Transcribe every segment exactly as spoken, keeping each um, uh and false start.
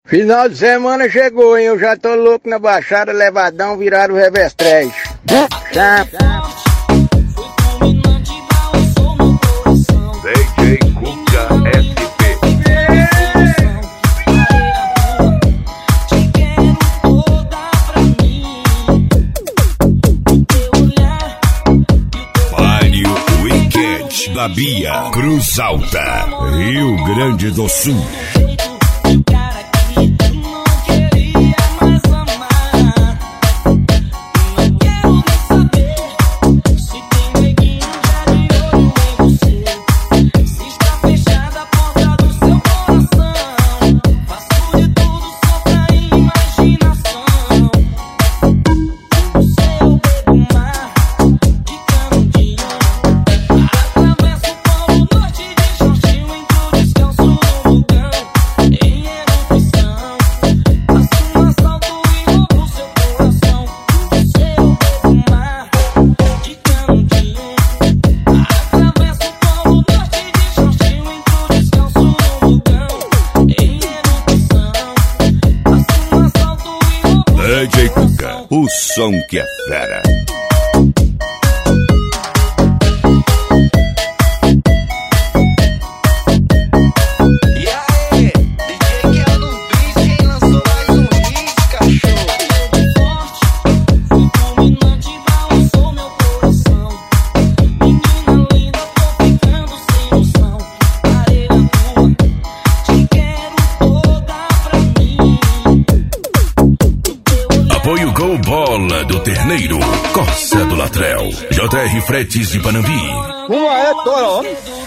Final de semana chegou, hein? Eu já tô louco na baixada, levadão, viraram o revestrez. Chapa. D J Cuca S P. Baile Weekend da Bia, Cruz Alta, Rio Grande do Sul. D J Cuca, o som que é fera. Apoio Gol Bola do Terneiro, Costa do Latrel, J R Fretes de Panambi. Uma é toro.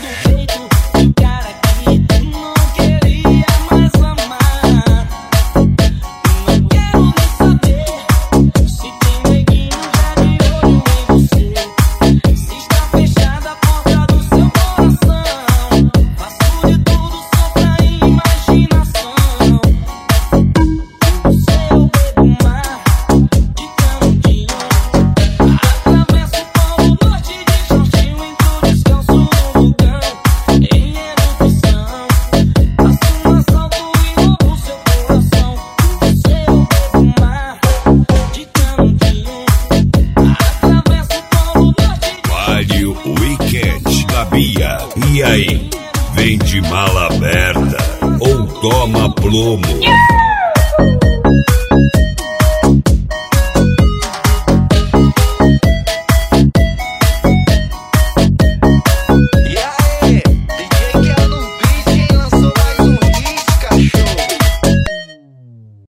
Weekend da Bia. E aí, vem de mala aberta ou toma plomo?